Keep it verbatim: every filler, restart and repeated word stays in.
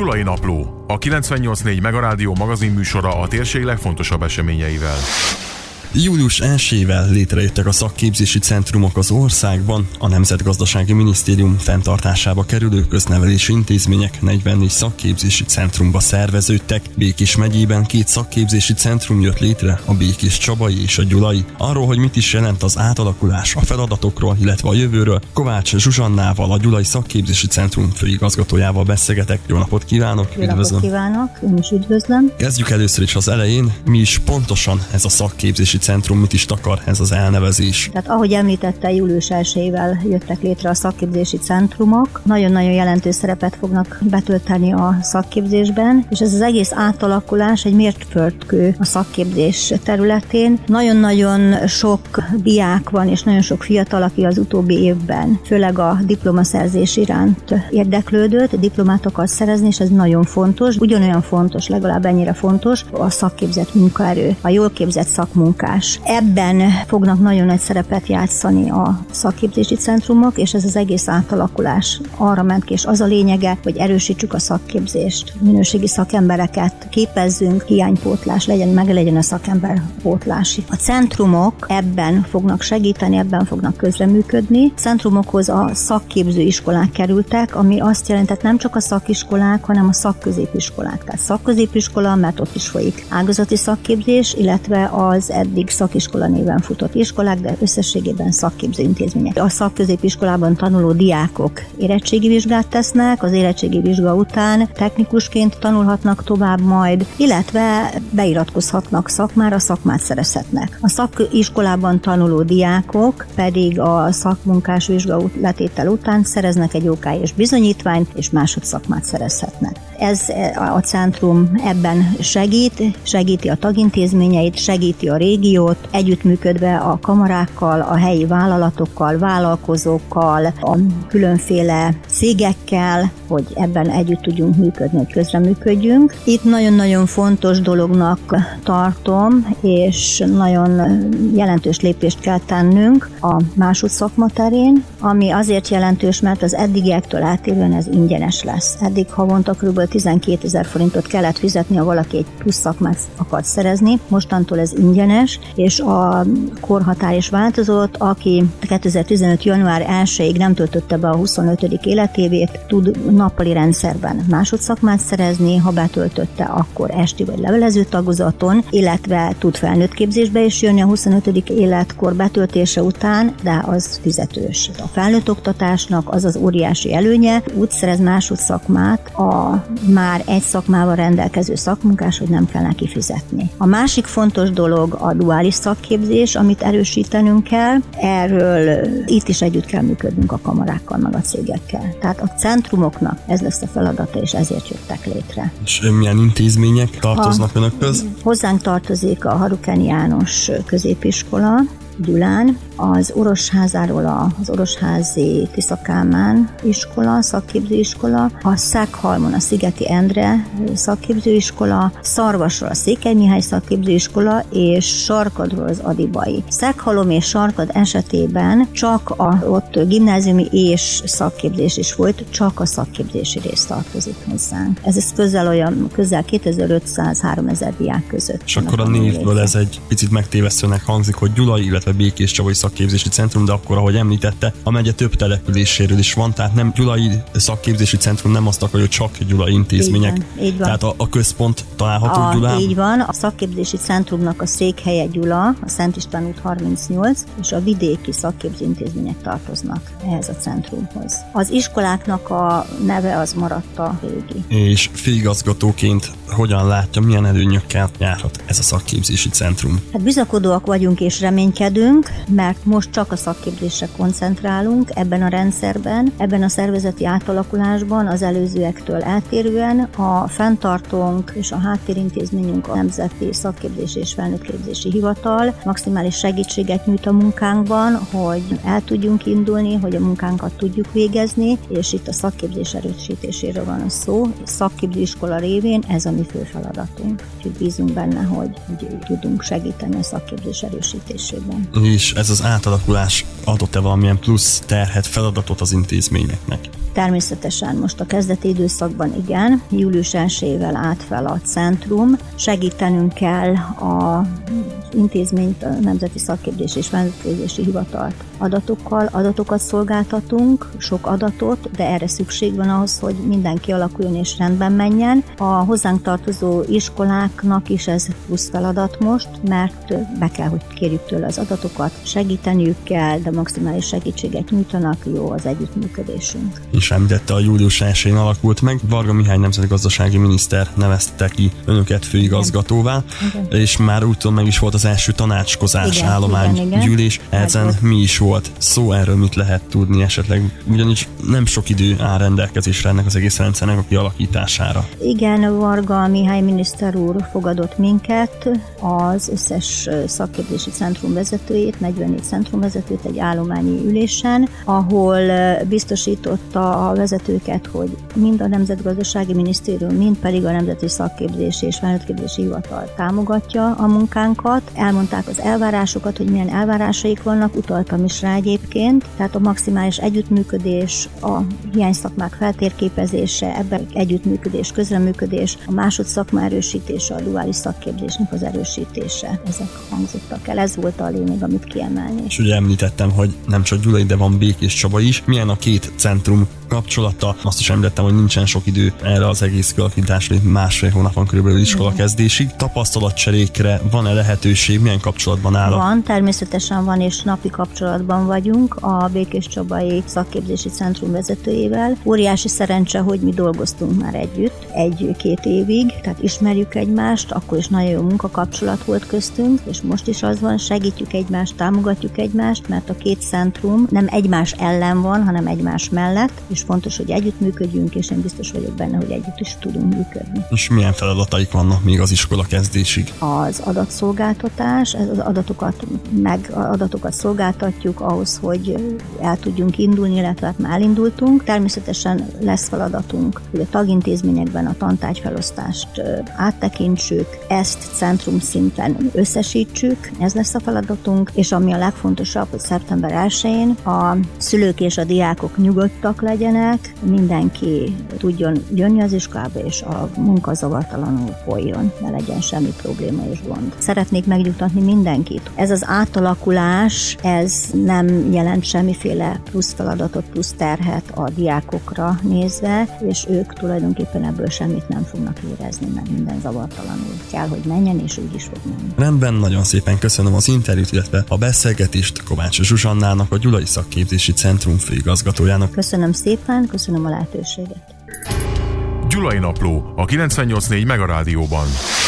Gyulai Napló, a kilencvennyolc pont négy Megarádió magazinműsora a térség legfontosabb eseményeivel. július elsejével létrejöttek a szakképzési centrumok az országban. A Nemzetgazdasági Minisztérium fenntartásába kerülő köznevelési intézmények negyvennégy szakképzési centrumba szerveződtek. Békés megyében két szakképzési centrum jött létre, a Békéscsabai és a Gyulai. Arról, hogy mit is jelent az átalakulás, a feladatokról, illetve a jövőről Kovács Zsuzsannával, a Gyulai Szakképzési Centrum főigazgatójával beszélgetek. Jó napot kívánok! Jó napot kívánok! Én is üdvözlöm! Kezdjük először is az elején. Mi is pontosan ez a szakképzési centrum, mit is takar ez az elnevezés? Tehát ahogy említette, július elsejével jöttek létre a szakképzési centrumok. Nagyon-nagyon jelentős szerepet fognak betölteni a szakképzésben, és ez az egész átalakulás egy mérföldkő a szakképzés területén. Nagyon-nagyon sok diák van, és nagyon sok fiatal, aki az utóbbi évben főleg a diplomaszerzés iránt érdeklődött, diplomát akar szerezni, és ez nagyon fontos. Ugyanolyan fontos, legalább ennyire fontos a szakképzett munkaerő, a jól képzett szakmunkás. Ebben fognak nagyon nagy szerepet játszani a szakképzési centrumok, és ez az egész átalakulás arra ment ki, és az a lényege, hogy erősítsük a szakképzést, minőségi szakembereket képezzünk, hiánypótlás legyen, meg legyen a szakemberpótlás. A centrumok ebben fognak segíteni, ebben fognak közreműködni. Centrumokhoz a szakképző iskolák kerültek, ami azt jelentett nem csak a szakiskolák, hanem a szakközépiskolák. Tehát szakközépiskola, mert ott is folyik ágazati szakképzés, illetve az eddig szakiskola néven futott iskolák, de összességében szakképző intézmények. A szakközépiskolában tanuló diákok érettségi vizsgát tesznek, az érettségi vizsga után technikusként tanulhatnak tovább majd, illetve beiratkozhatnak szakmára, szakmát szerezhetnek. A szakiskolában tanuló diákok pedig a szakmunkás vizsga letétel után szereznek egy ó ká és bizonyítványt, és másodszakmát szerezhetnek. Ez a centrum ebben segít, segíti a tagintézményeit, segíti a régiót, együttműködve a kamarákkal, a helyi vállalatokkal, vállalkozókkal, a különféle cégekkel, hogy ebben együtt tudjunk működni, hogy közreműködjünk. Itt nagyon-nagyon fontos dolognak tartom, és nagyon jelentős lépést kell tennünk a másodszakma terén, ami azért jelentős, mert az eddigiektől eltérően ez ingyenes lesz. Eddig havonta kb. tizenkétezer forintot kellett fizetni, ha valaki egy plusz szakmát akart szerezni, mostantól ez ingyenes, és a korhatár is változott, aki kétezer-tizenöt január elsejéig nem töltötte be a huszonötödik életévét, tud nappali rendszerben másodszakmát szerezni, ha betöltötte, akkor esti vagy levelező tagozaton, illetve tud felnőtt képzésbe is jönni a huszonötödik életkor betöltése után, de az fizetős. A felnőtt oktatásnak az az óriási előnye, úgy szerez másodszakmát a már egy szakmával rendelkező szakmunkás, hogy nem kell neki fizetni. A másik fontos dolog a duális szakképzés, amit erősítenünk kell. Erről itt is együtt kell működnünk a kamarákkal, meg a cégekkel. Tehát a centrumoknak ez lesz a feladata, és ezért jöttek létre. És milyen intézmények tartoznak a, önökhöz? Hozzánk tartozik a Harukány János középiskola Gyulán, az Orosházáról az Orosházi Tisza Kálmán iskola, szakképzőiskola, a Szeghalmon a Szigeti Endre szakképzőiskola, Szarvasról a Székely Mihály szakképzőiskola, és Sarkadról az Adibai. Szeghalom és Sarkad esetében csak a, ott gimnáziumi és szakképzés is volt, csak a szakképzési rész tartozik hozzánk. Ez, ez közel olyan, közel kétezer-ötszáz-háromezer diák között. És akkor a névből ez egy picit megtévesztőnek hangzik, hogy Gyulai, illetve Békéscsabai Szakképzési Centrum, de akkor, ahogy említette, a megye több településéről is van, tehát nem Gyulai Szakképzési Centrum nem azt akarja, hogy csak Gyulai intézmények. Így van, így van. Tehát a, a központ található a, Gyulán? Így van, a Szakképzési Centrumnak a székhelye Gyula, a Szent István út harmincnyolc, és a vidéki szakképző intézmények tartoznak ehhez a centrumhoz. Az iskoláknak a neve az maradt a régi. És főigazgatóként hogyan látja, milyen előnyökkel járhat ez a szakképzési centrum? Hát bizakodóak vagyunk és reménykedünk, mert most csak a szakképzésre koncentrálunk ebben a rendszerben, ebben a szervezeti átalakulásban az előzőektől eltérően. A fenntartónk és a háttérintézményünk a Nemzeti Szakképzési és Felnőttképzési Hivatal maximális segítséget nyújt a munkánkban, hogy el tudjunk indulni, hogy a munkánkat tudjuk végezni, és itt a szakképzés erősítéséről van a szó. Szakképzőiskola révén ez a mi fő feladatunk. Úgyhogy bízunk benne, hogy, hogy tudunk segíteni a szakképzés erősítésében. És ez az átalakulás adott-e valamilyen plusz terhet, feladatot az intézményeknek? Természetesen most a kezdeti időszakban igen, július elsejével állt fel a centrum, segítenünk kell a intézményt, a Nemzeti Szakképzési és Vezetőképzési Hivatalt adatokkal, adatokat szolgáltatunk, sok adatot, de erre szükség van ahhoz, hogy minden kialakuljon és rendben menjen. A hozzánk tartozó iskoláknak is ez plusz feladat most, mert be kell, hogy kérjük tőle az adatokat, segíteniük kell, de maximális segítséget nyújtanak, jó az együttműködésünk. És említette, a július elsején alakult meg, Varga Mihály nemzetgazdasági miniszter nevezte ki önöket főigazgatóvá, igen. És már úton meg is volt az első tanácskozás, igen, állománygyűlés. Ezen mi is volt szó, erről mit lehet tudni esetleg? Ugyanis nem sok idő áll rendelkezésre ennek az egész rendszernek a kialakítására. Igen, Varga Mihály miniszter úr fogadott minket, az összes szakképzési centrum vezetőjét, negyvennégy centrumvezetőt egy állományi ülésen, ahol biztosította a vezetőket, hogy mind a Nemzetgazdasági Minisztérium, mind pedig a Nemzeti Szakképzési és Felnőttképzési Hivatal támogatja a munkánkat. Elmondták az elvárásokat, hogy milyen elvárásaik vannak, utaltam is rá egyébként, tehát a maximális együttműködés, a hiányszakmák feltérképezése, ebben együttműködés, közreműködés, a másodszakma erősítése, a duális szakképzésnek az erősítése. Ezek hangzottak el, ez volt a lényeg, amit kiemelni. És ugye említettem, hogy nem csak Gyulai, de van Békés Csaba is. Milyen a két centrum kapcsolata? Azt is említettem, hogy nincsen sok idő erre az egész kialakításra, másfél hónap van körülbelül iskola kezdésig. Tapasztalatcserékre van-e lehetőség? Milyen kapcsolatban áll? Van, természetesen van, és napi kapcsolatban vagyunk a Békés Csabai Szakképzési Centrum vezetőjével. Óriási szerencse, hogy mi dolgoztunk már együtt egy-két évig, tehát ismerjük egymást, akkor is nagyon jó munkakapcsolat volt köztünk, és most is az van, segítjük egymást, támogatjuk egymást, mert a két centrum nem egymás ellen van, hanem egymás mellett, és fontos, hogy együttműködjünk, és én biztos vagyok benne, hogy együtt is tudunk működni. És milyen feladataik vannak még az iskola kezdésig? Az adatszolgáltatás, az adatokat meg adatokat szolgáltatjuk ahhoz, hogy el tudjunk indulni, illetve hát már elindultunk. Természetesen lesz feladatunk, hogy a tagintézményekben a tantárgyfelosztást áttekintsük, ezt centrum szinten összesítsük, ez lesz a feladatunk, és ami a legfontosabb, hogy szeptember elsején a szülők és a diákok nyugodtak legyenek, mindenki tudjon jönni az iskolába, és a munka zavartalanul folyjon, ne legyen semmi probléma és gond. Szeretnék megnyugtatni mindenkit. Ez az átalakulás, ez nem jelent semmiféle plusz feladatot, plusz terhet a diákokra nézve, és ők tulajdonképpen ebből semmit nem fognak érezni, meg minden zavartalanul kell, hogy menjen, és úgy is fog menni. Rendben, nagyon szépen köszönöm az interjút, illetve a beszélgetést Kovács Zsuzsannának, a Gyulai Szakképzési Centrum főigazgatójának. Köszönöm szépen, köszönöm a lehetőséget. Gyulai Napló a kilencvennyolc pont négy Mega Rádióban.